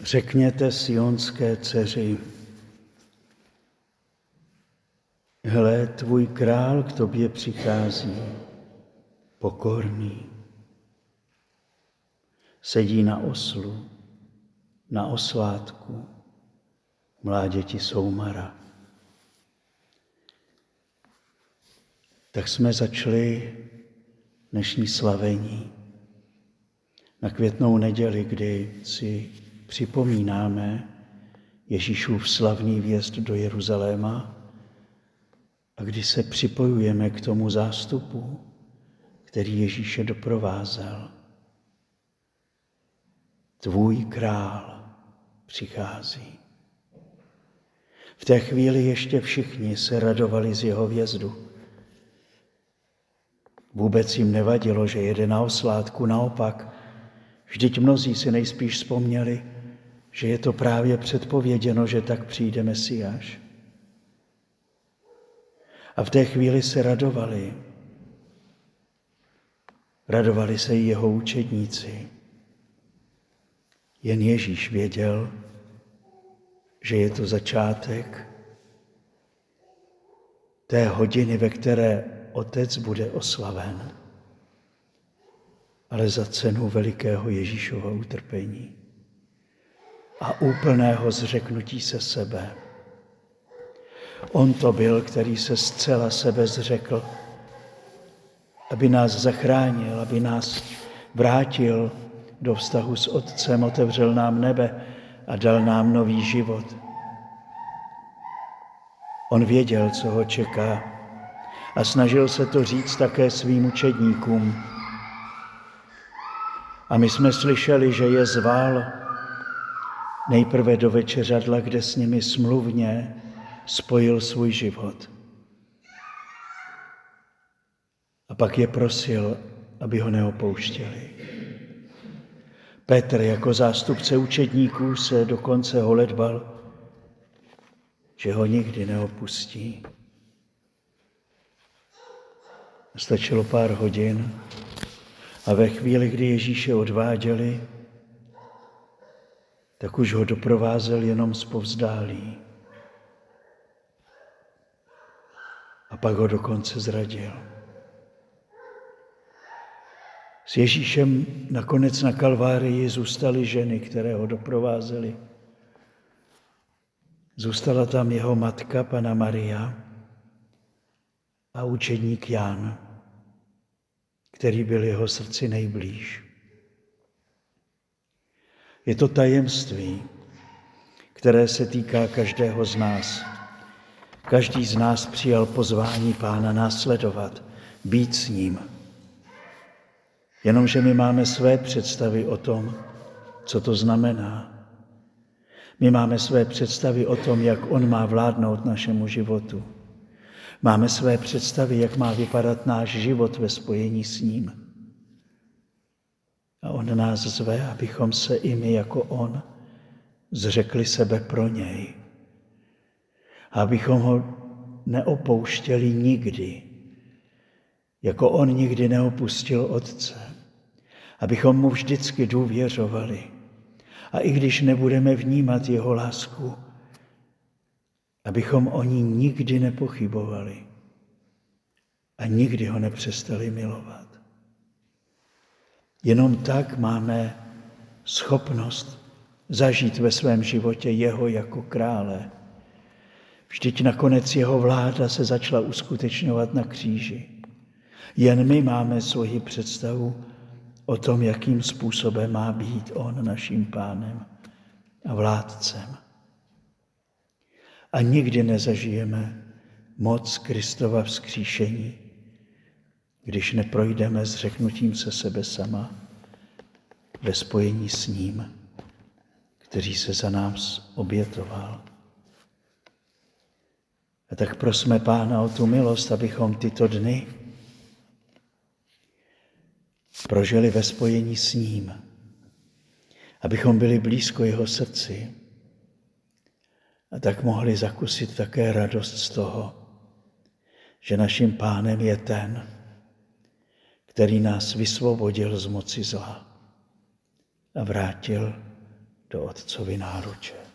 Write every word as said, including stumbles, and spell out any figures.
Řekněte sionské dceři, hle, tvůj král k tobě přichází, pokorný. Sedí na oslu, na oslátku, mláděti soumara. Tak jsme začali dnešní slavení na Květnou neděli, kdy si připomínáme Ježíšův slavný vjezd do Jeruzaléma a kdy se připojujeme k tomu zástupu, který Ježíše doprovázel. Tvůj král přichází. V té chvíli ještě všichni se radovali z jeho vjezdu. Vůbec jim nevadilo, že jede na oslátku, naopak, vždyť mnozí si nejspíš vzpomněli, že je to právě předpověděno, že tak přijde Mesiáš. A v té chvíli se radovali. Radovali se i jeho učedníci. Jen Ježíš věděl, že je to začátek té hodiny, ve které Otec bude oslaven, ale za cenu velikého Ježíšova utrpení a úplného zřeknutí se sebe. On to byl, který se zcela sebe zřekl, aby nás zachránil, aby nás vrátil do vztahu s Otcem, otevřel nám nebe a dal nám nový život. On věděl, co ho čeká a snažil se to říct také svým učedníkům. A my jsme slyšeli, že je zval nejprve do večeřadla, kde s nimi smluvně spojil svůj život. A pak je prosil, aby ho neopouštěli. Petr jako zástupce učedníků se dokonce holedbal, že ho nikdy neopustí. Stačilo pár hodin a ve chvíli, kdy Ježíše odváděli, tak už ho doprovázel jenom zpovzdálí. A pak ho dokonce zradil. S Ježíšem nakonec na Kalvárii zůstaly ženy, které ho doprovázely. Zůstala tam jeho matka, Panna Maria, a učedník Jan, který byl jeho srdci nejblíž. Je to tajemství, které se týká každého z nás. Každý z nás přijal pozvání Pána následovat, být s ním. Jenomže my máme své představy o tom, co to znamená. My máme své představy o tom, jak on má vládnout našemu životu. Máme své představy, jak má vypadat náš život ve spojení s ním. A on nás zve, abychom se i my jako on zřekli sebe pro něj. A abychom ho neopouštěli nikdy, jako on nikdy neopustil Otce. Abychom mu vždycky důvěřovali. A i když nebudeme vnímat jeho lásku, abychom o ní nikdy nepochybovali a nikdy ho nepřestali milovat. Jenom tak máme schopnost zažít ve svém životě jeho jako krále. Vždyť nakonec jeho vláda se začala uskutečňovat na kříži. Jen my máme svoji představu o tom, jakým způsobem má být on naším pánem a vládcem. A nikdy nezažijeme moc Kristova vzkříšení, když neprojdeme zřeknutím se sebe sama ve spojení s ním, který se za nás obětoval. A tak prosme Pána o tu milost, abychom tyto dny prožili ve spojení s ním, abychom byli blízko jeho srdci a tak mohli zakusit také radost z toho, že naším Pánem je ten, který nás vysvobodil z moci zla a vrátil do Otcovy náruče.